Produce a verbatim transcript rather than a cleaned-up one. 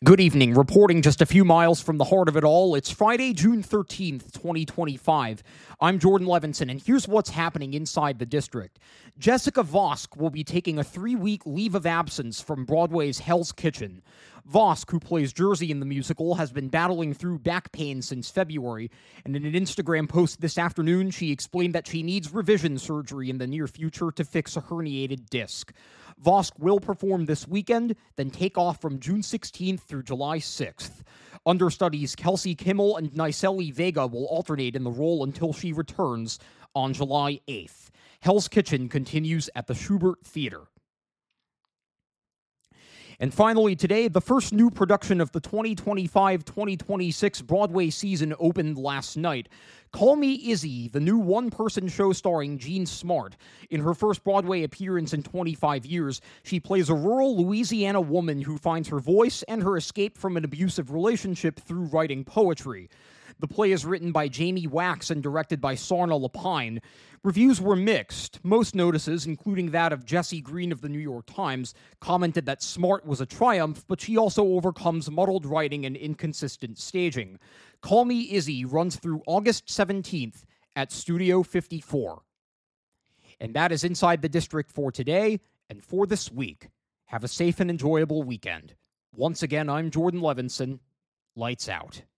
Good evening. Reporting just a few miles from the heart of it all, it's Friday, June thirteenth, twenty twenty-five. I'm Jordan Levinson, and here's what's happening inside the district. Jessica Vosk will be taking a three-week leave of absence from Broadway's Hell's Kitchen. Vosk, who plays Jersey in the musical, has been battling through back pain since February, and in an Instagram post this afternoon, she explained that she needs revision surgery in the near future to fix a herniated disc. Vosk will perform this weekend, then take off from June sixteenth through July sixth. Understudies Kelsey Kimmel and Nicely Vega will alternate in the role until she returns on July eighth. Hell's Kitchen continues at the Schubert Theater. And finally, today, the first new production of the twenty twenty-five twenty twenty-six Broadway season opened last night. Call Me Izzy, the new one-person show starring Jean Smart. In her first Broadway appearance in twenty-five years, she plays a rural Louisiana woman who finds her voice and her escape from an abusive relationship through writing poetry. The play is written by Jamie Wax and directed by Sarna Lapine. Reviews were mixed. Most notices, including that of Jesse Green of the New York Times, commented that Smart was a triumph, but she also overcomes muddled writing and inconsistent staging. Call Me Izzy runs through August seventeenth at Studio fifty-four. And that is Inside the District for today and for this week. Have a safe and enjoyable weekend. Once again, I'm Jordan Levinson. Lights out.